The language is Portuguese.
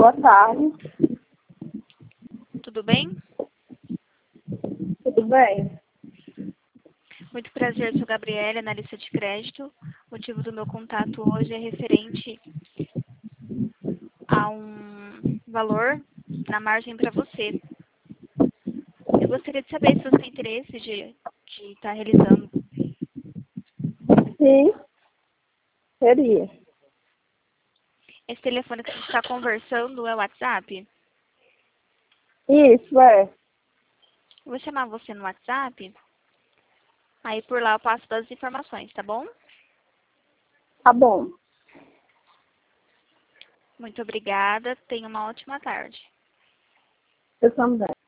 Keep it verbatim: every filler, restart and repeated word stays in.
Boa tarde. Tudo bem? Tudo bem? Muito prazer, sou Gabriela, analista de crédito. O motivo do meu contato hoje é referente a um valor na margem para você. Eu gostaria de saber se você tem interesse de de estar realizando. Sim, seria. Esse telefone que a gente está conversando é o WhatsApp? Isso, é. Eu vou chamar você no WhatsApp, aí por lá eu passo todas as informações, tá bom? Tá bom. Muito obrigada, tenha uma ótima tarde. Eu também.